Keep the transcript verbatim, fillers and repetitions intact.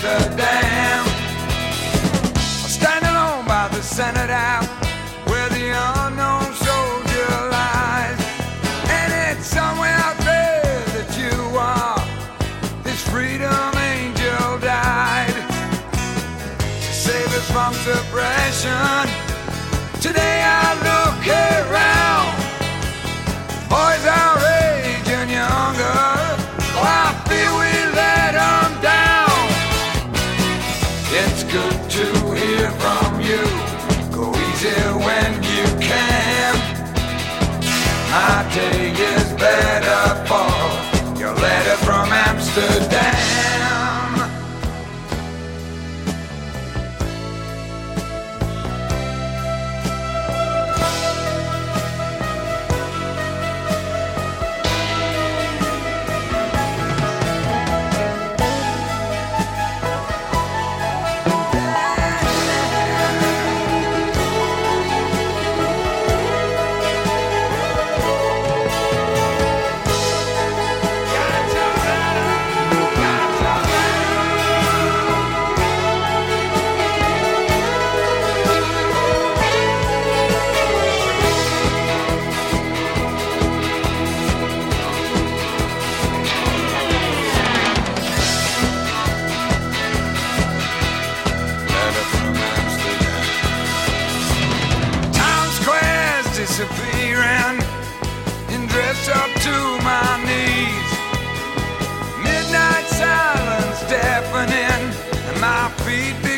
Amsterdam. I stand alone by the Senate House where the unknown soldier lies, and it's somewhere out there that you are. This freedom angel died to save us from suppression. Today I look around, boys our age and younger. Oh, I feel we let them down. It's good to hear from you. Go easy when you can. My day is better for your letter from Amsterdam. Disappearing and dressed up to my knees. Midnight silence deafening, and my feet